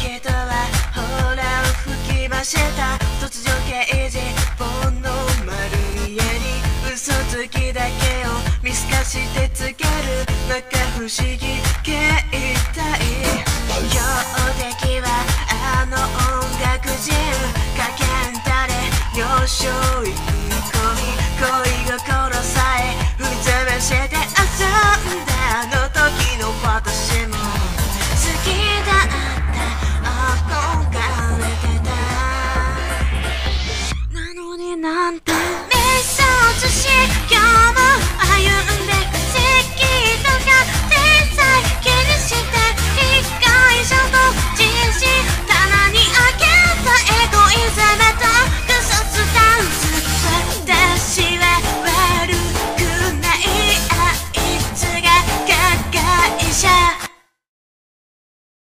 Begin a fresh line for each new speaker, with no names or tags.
人はほらを吹きました突如刑事本の丸見えに嘘つきだけを見透かしてつける摩訶不思議警